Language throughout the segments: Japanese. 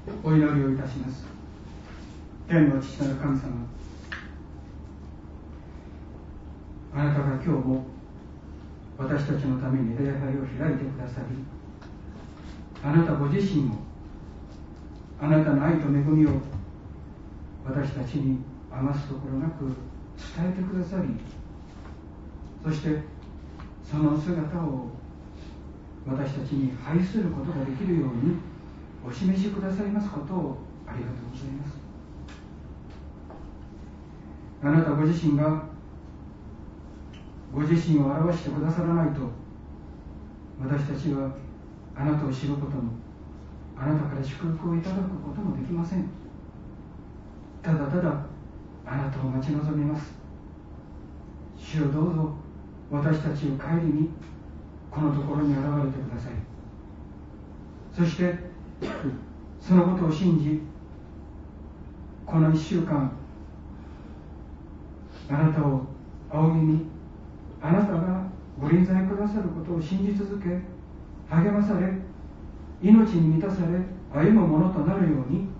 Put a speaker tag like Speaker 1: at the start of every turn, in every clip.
Speaker 1: お祈りをいたします。天の父なる神様、あなたが今日も私たちのために礼拝を開いてくださり、あなたご自身を、あなたの愛と恵みを私たちに余すところなく伝えてくださり、そしてその姿を私たちに拝することができるようにお示しくださいますことをありがとうございます。あなたご自身がご自身を表してくださらないと、私たちはあなたを知ることも、あなたから祝福をいただくこともできません。ただただあなたを待ち望みます。主よ、どうぞ私たちを顧み、このところに現れてください。そしてそのことを信じ、この1週間あなたを仰ぎに、あなたがご臨在くださることを信じ続け、励まされ、命に満たされ、歩むものとなるように、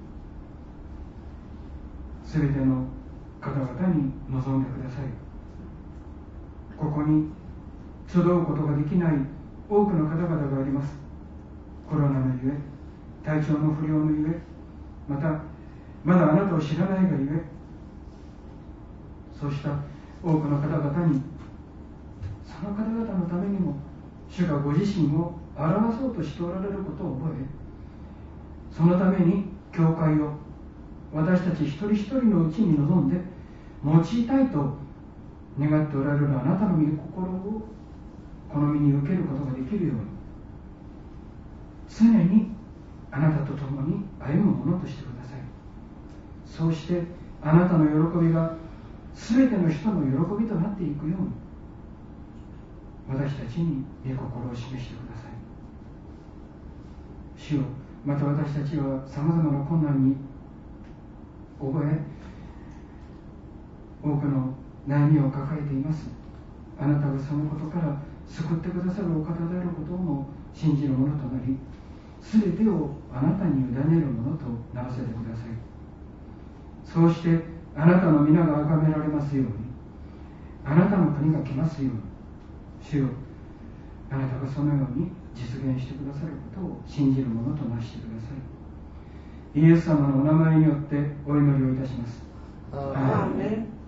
Speaker 1: すべての方々に臨んでください。ここに集うことができない多くの方々があります。コロナのゆえ、体調の不良のゆえ、またまだあなたを知らないがゆえ、そうした多くの方々に、その方々のためにも主がご自身を表そうとしておられることを覚え、そのために教会を私たち一人一人のうちに臨んで用いたいと願っておられるあなたの御心をこの身に受けることができるように、常にあなたと共に歩むものとしてください。そうしてあなたの喜びが全ての人の喜びとなっていくように、私たちに御心を示してください。主よ、また私たちはさまざまな困難に覚え、多くの悩みを抱えています。あなたがそのことから救ってくださるお方であることをも信じるものとなり、全てをあなたに委ねるものとならせてください。そうしてあなたの皆が崇められますように、あなたの国が来ますように、主よ、あなたがそのように実現してくださることを信じるものとなしてください。イエス様のお名前によってお祈りをいたします。アーメン。